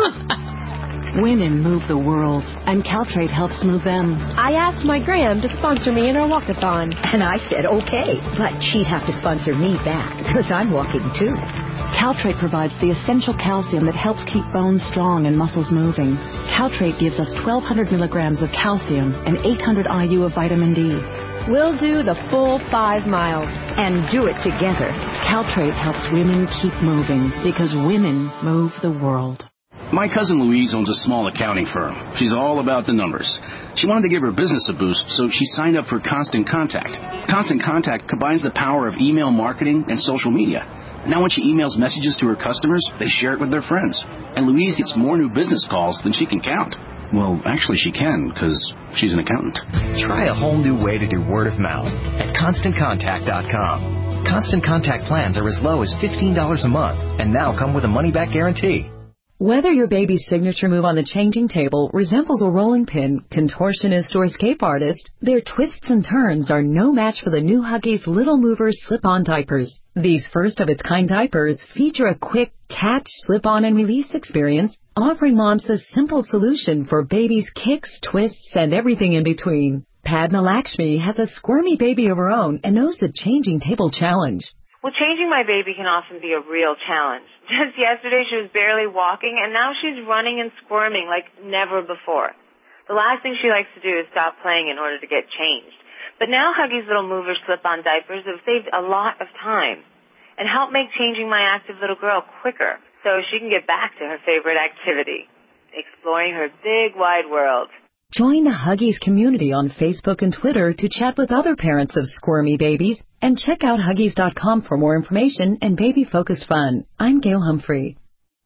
Women move the world, and Caltrate helps move them. I asked my gram to sponsor me in her walkathon. And I said, okay, but she'd have to sponsor me back, because I'm walking too. Caltrate provides the essential calcium that helps keep bones strong and muscles moving. Caltrate gives us twelve hundred milligrams of calcium and eight hundred I U of vitamin D. We'll do the full five miles. And do it together. Caltrate helps women keep moving, because women move the world. My cousin Louise owns a small accounting firm. She's all about the numbers. She wanted to give her business a boost, so she signed up for Constant Contact. Constant Contact combines the power of email marketing and social media. Now when she emails messages to her customers, they share it with their friends. And Louise gets more new business calls than she can count. Well, actually she can, because she's an accountant. Try a whole new way to do word of mouth at Constant Contact dot com. Constant Contact plans are as low as fifteen dollars a month and now come with a money-back guarantee. Whether your baby's signature move on the changing table resembles a rolling pin, contortionist, or escape artist, their twists and turns are no match for the new Huggies Little Mover slip-on diapers. These first-of-its-kind diapers feature a quick catch, slip-on, and release experience, offering moms a simple solution for babies' kicks, twists, and everything in between. Padma Lakshmi has a squirmy baby of her own and knows the changing table challenge. Well, changing my baby can often be a real challenge. Just yesterday she was barely walking, and now she's running and squirming like never before. The last thing she likes to do is stop playing in order to get changed. But now Huggies Little Mover slip-on diapers have saved a lot of time and helped make changing my active little girl quicker so she can get back to her favorite activity, exploring her big, wide world. Join the Huggies community on Facebook and Twitter to chat with other parents of squirmy babies, and check out Huggies dot com for more information and baby-focused fun. I'm Gail Humphrey.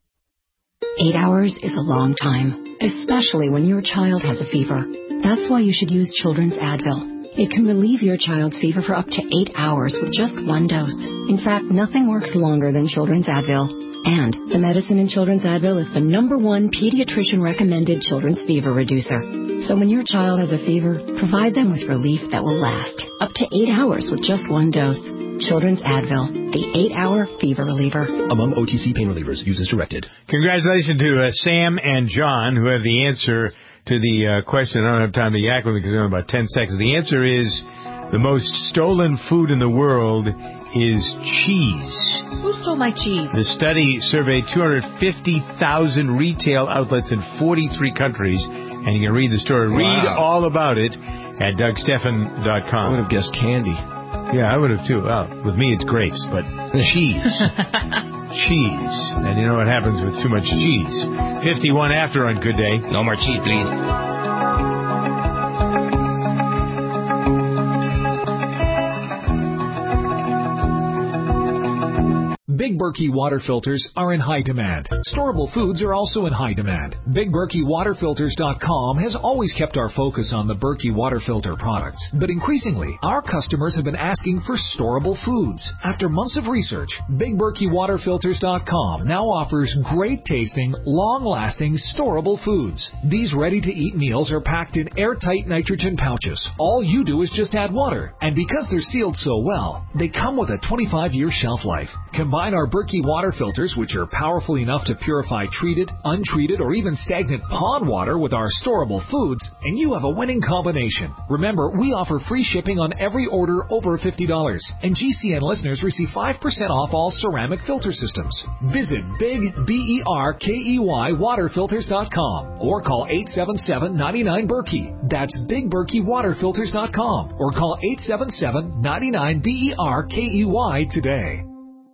Eight hours is a long time, especially when your child has a fever. That's why you should use Children's Advil. It can relieve your child's fever for up to eight hours with just one dose. In fact, nothing works longer than Children's Advil. And the medicine in Children's Advil is the number one pediatrician-recommended children's fever reducer. So when your child has a fever, provide them with relief that will last up to eight hours with just one dose. Children's Advil, the eight-hour fever reliever. Among O T C pain relievers, use as directed. Congratulations to uh, Sam and John, who have the answer to the uh, question. I don't have time to yak with it because I have about ten seconds. The answer is the most stolen food in the world is cheese. Who stole my cheese? The study surveyed two hundred fifty thousand retail outlets in forty-three countries, and you can read the story. Wow. Read all about it at Doug Stephan dot com. I would have guessed candy. Yeah, I would have too. Well, with me it's grapes, but cheese. Cheese. And you know what happens with too much cheese. fifty-one after on Good Day. No more cheese, please. Big Berkey water filters are in high demand. Storable foods are also in high demand. Big Berkey Water Filters dot com has always kept our focus on the Berkey water filter products. But increasingly, our customers have been asking for storable foods. After months of research, Big Berkey Water Filters dot com now offers great tasting, long-lasting, storable foods. These ready-to-eat meals are packed in airtight nitrogen pouches. All you do is just add water. And because they're sealed so well, they come with a twenty-five year shelf life. Combine Combine our Berkey water filters, which are powerful enough to purify treated, untreated, or even stagnant pond water with our storable foods, and you have a winning combination. Remember, we offer free shipping on every order over fifty dollars, and G C N listeners receive five percent off all ceramic filter systems. Visit Big B E R K E Y water filters dot com or call eight seven seven, nine nine, Berkey. That's Big Berkey water filters dot com or call eight seven seven, nine nine, B E R K E Y today.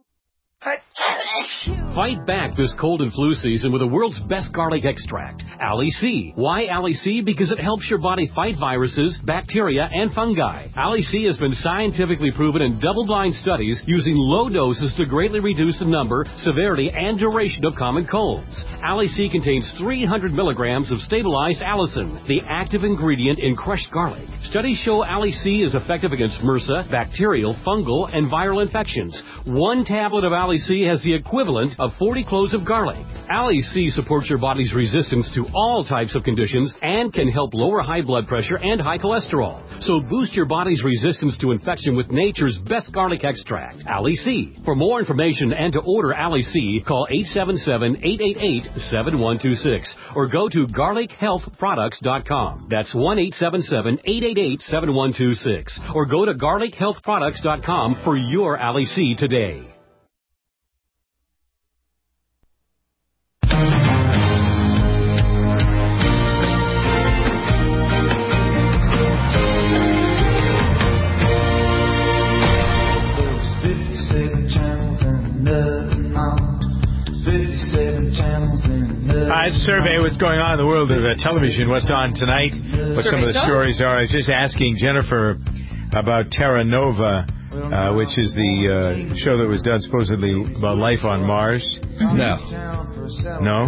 Fight back this cold and flu season with the world's best garlic extract, Ali C. Why Ali C? Because it helps your body fight viruses, bacteria, and fungi. Ali C has been scientifically proven in double-blind studies using low doses to greatly reduce the number, severity, and duration of common colds. Ali C contains three hundred milligrams of stabilized allicin, the active ingredient in crushed garlic. Studies show Ali C is effective against MRSA, bacterial, fungal, and viral infections. One tablet of Ali C has the equivalent of forty cloves of garlic. Ali C supports your body's resistance to all types of conditions and can help lower high blood pressure and high cholesterol. So boost your body's resistance to infection with nature's best garlic extract, Ali C. For more information and to order Ali C, call eight seven seven, eight eight eight, seven one two six or go to garlic health products dot com. That's one eight seven seven, eight eight eight, seven one two six or go to garlic health products dot com for your Ali C today. Uh, survey what's going on in the world of uh, television. What's on tonight? What some of the stories are. I was just asking Jennifer about Terra Nova, uh, which is the uh, show that was done supposedly about life on Mars. No. No?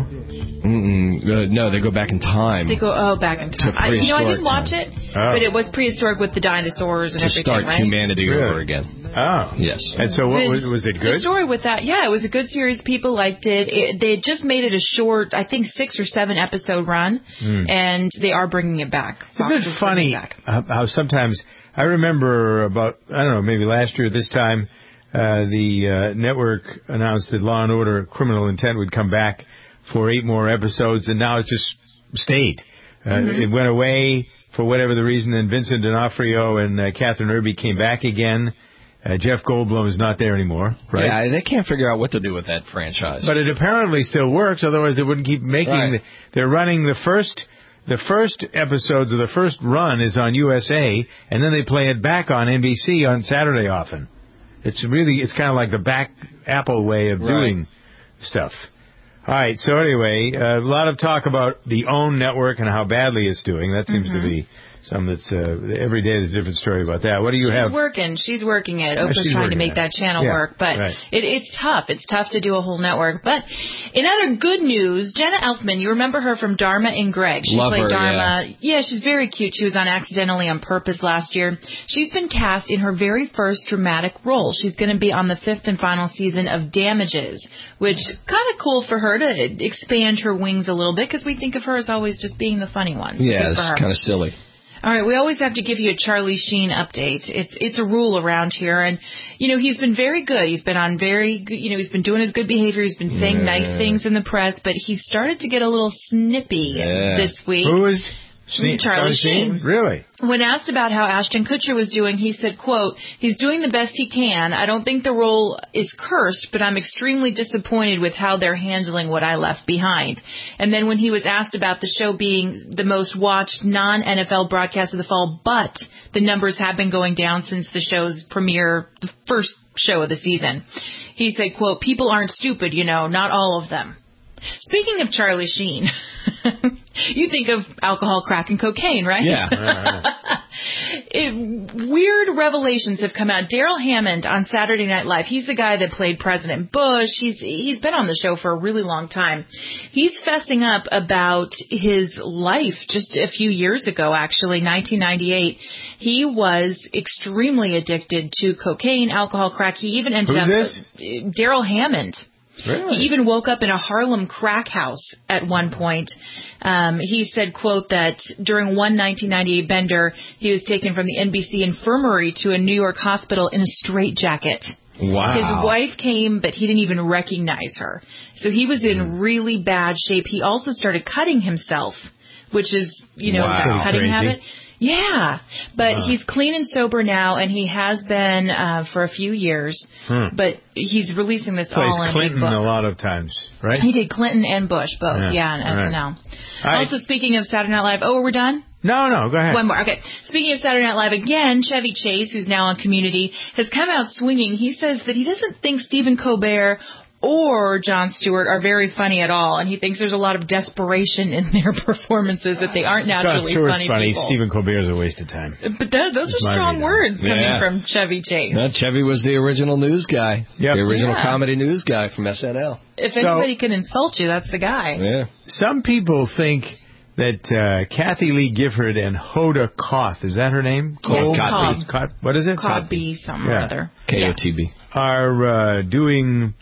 Mm-mm. Uh, no, they go back in time. They go, oh, back in time. I, you know, I didn't watch time. it, oh. but it was prehistoric with the dinosaurs and to everything, start right? humanity really? over again. Oh. Yes. And so what was, was it good? The story with that, yeah, it was a good series. People liked it. it they had just made it a short, I think, six or seven episode run, mm. and they are bringing it back. Isn't it funny how, how sometimes, I remember about, I don't know, maybe last year at this time, uh, the uh, network announced that Law and Order Criminal Intent would come back for eight more episodes, and now it's just stayed. Uh, mm-hmm. It went away for whatever the reason, and Vincent D'Onofrio and uh, Catherine Irby came back again. Uh, Jeff Goldblum is not there anymore, right? Yeah, they can't figure out what to do with that franchise. But it apparently still works, otherwise they wouldn't keep making... Right. The, they're running the first... The first episodes of the first run is on U S A, and then they play it back on N B C on Saturday often. It's really... It's kind of like the back Apple way of right. doing stuff. All right, so anyway, uh, a lot of talk about the OWN network and how badly it's doing. That seems mm-hmm. to be something that's, uh, every day there's a different story about that. What do you she's have? She's working. She's working it. Oh, Oprah's trying to make that channel yeah, work. But right. it, it's tough. It's tough to do a whole network. But in other good news, Jenna Elfman, you remember her from Dharma and Greg. She Love played her, Dharma. Yeah. yeah, she's very cute. She was on Accidentally on Purpose last year. She's been cast in her very first dramatic role. She's going to be on the fifth and final season of Damages, which kind of cool for her to expand her wings a little bit, because we think of her as always just being the funny one. Yeah, it's kind of silly. All right, we always have to give you a Charlie Sheen update. It's it's a rule around here, and you know he's been very good. He's been on very good, you know he's been doing his good behavior. He's been saying yeah. nice things in the press, but he started to get a little snippy yeah. this week. Who is? Sheen, Charlie Sheen. Really? When asked about how Ashton Kutcher was doing, he said, quote, "He's doing the best he can. I don't think the role is cursed, but I'm extremely disappointed with how they're handling what I left behind." And then when he was asked about the show being the most watched non-N F L broadcast of the fall, but the numbers have been going down since the show's premiere, the first show of the season, he said, quote, "People aren't stupid, you know, not all of them." Speaking of Charlie Sheen, you think of alcohol, crack, and cocaine, right? Yeah. it, weird revelations have come out. Daryl Hammond on Saturday Night Live, he's the guy that played President Bush. He's he's been on the show for a really long time. He's fessing up about his life just a few years ago, actually, nineteen ninety-eight. He was extremely addicted to cocaine, alcohol, crack. He even ended Who's up... this? Daryl Hammond. Really? He even woke up in a Harlem crack house at one point. Um, he said, quote, that during one nineteen ninety-eight bender, he was taken from the N B C infirmary to a New York hospital in a straitjacket. Wow. His wife came, but he didn't even recognize her. So he was in really bad shape. He also started cutting himself, which is, you know, Wow. that cutting Crazy. habit. Yeah, but Wow. he's clean and sober now, and he has been uh, for a few years. Hmm. But he's releasing this Plays all in a Clinton big book. a lot of times, right? He did Clinton and Bush, both, Yeah. yeah, on All S right. N L. All right. Also, speaking of Saturday Night Live, oh, we're done? No, no, go ahead. One more. Okay. Speaking of Saturday Night Live, again, Chevy Chase, who's now on Community, has come out swinging. He says that he doesn't think Stephen Colbert or Jon Stewart are very funny at all, and he thinks there's a lot of desperation in their performances, that they aren't Jon naturally Stewart's funny, funny. people. Stephen Colbert's a waste of time. But that, those That's are my strong read on words it. coming Yeah. from Chevy Chase. No, Chevy was the original news guy. Yep. The original Yeah. comedy news guy from S N L. If So- anybody can insult you, that's the guy. Yeah. Some people think that uh, Kathy Lee Gifford and Hoda Kotb, is that her name? Yeah, Kotb? Kotb. Kotb. What is it? Cosby, something or Yeah. other. K O T B. Are uh, doing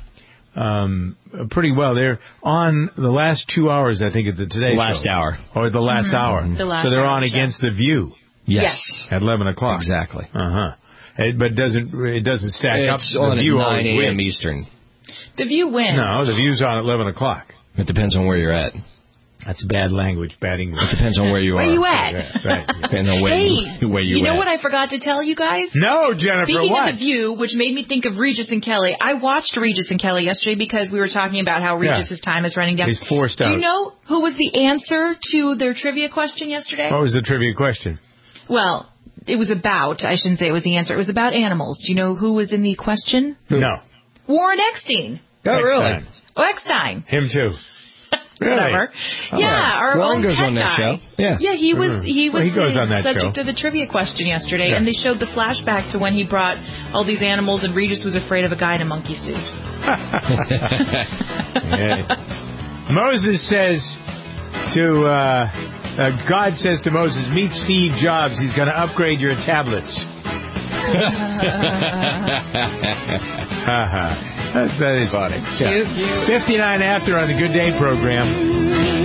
um, pretty well. They're on the last two hours, I think, of the Today Last Show. hour. Or the last Mhm. hour. The last so they're hour on show. against The View Yes. at eleven o'clock. Exactly. Uh-huh. It, but doesn't it doesn't stack It's up. on The at View nine always a.m. wins. Eastern. The View wins. No, The View's on at eleven o'clock. It depends on where you're at. That's bad language, bad English. It depends on where you Where are. you at? Right. Depends on where Hey, you, where you, you know at. what I forgot to tell you guys? No, Jennifer, Speaking what? of The View, which made me think of Regis and Kelly, I watched Regis and Kelly yesterday because we were talking about how Yeah. Regis's time is running down. He's forced Do out. you know who was the answer to their trivia question yesterday? What was the trivia question? Well, it was about, I shouldn't say it was the answer, it was about animals. Do you know who was in the question? No. Warren Eckstein. Oh, really? Eckstein. Oh, Eckstein. Him too. Really? Whatever. Oh, yeah, right. our Warren own goes pet on that guy. show. Yeah. Yeah, he was Mhm. he was Well, he goes the on that subject show. of the trivia question yesterday, Yeah. and they showed the flashback to when he brought all these animals, and Regis was afraid of a guy in a monkey suit. Yeah. Moses says to uh, uh, God says to Moses, meet Steve Jobs. He's going to upgrade your tablets. That's, that is funny. Cute, cute. fifty-nine after on the Good Day program.